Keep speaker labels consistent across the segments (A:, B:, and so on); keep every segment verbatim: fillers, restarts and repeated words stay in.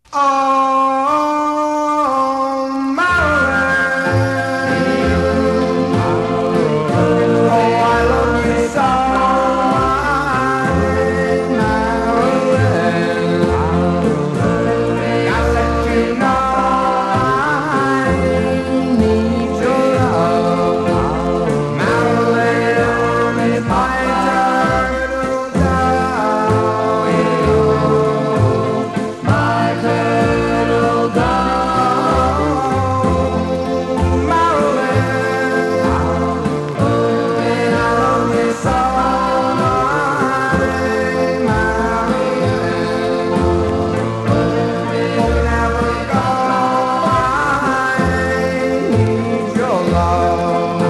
A: Oh, Marilyn, oh, I love you so, Marilyn. Gotta let you know I need your love, Marilyn is my turtle dove, my turtle dove, Marilyn. And I love you so, Marilyn. Won't ever go. I need your love,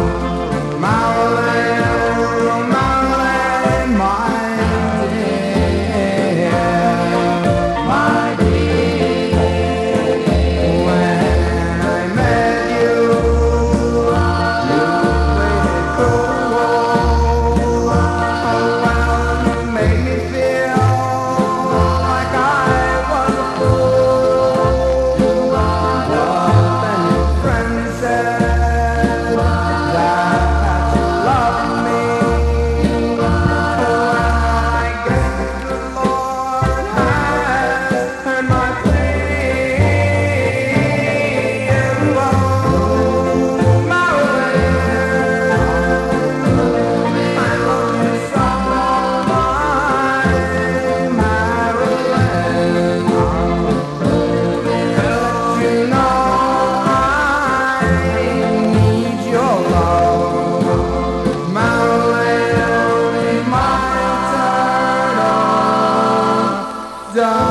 A: Marilyn, Marilyn, my dear, my dear. When I met you, you played it cool. Oh, well, you made me feel like I was a fool. But then your friend said that you loved me. Oh, I guess the Lord has heard my plea. Oh, Marilyn, I love you so, Marilyn. Let you know I need your love, Marilyn, my turtle dove.